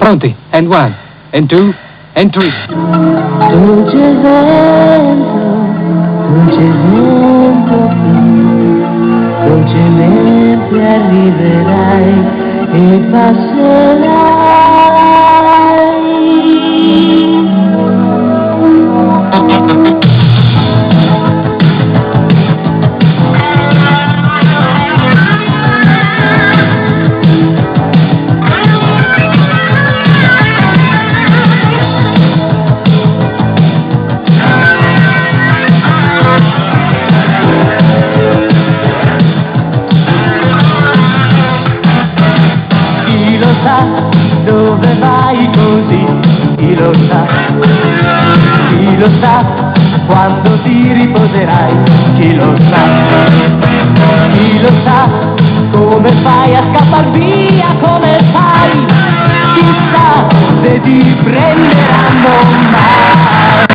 Pronti? And one, and two, and three. Dolce vento, dolcemente arriverai e passerai. Dove vai così? Chi lo sa? Chi lo sa? Quando ti riposerai? Chi lo sa? Chi lo sa? Come fai a scappar via? Come fai? Chissà se ti prenderanno mai.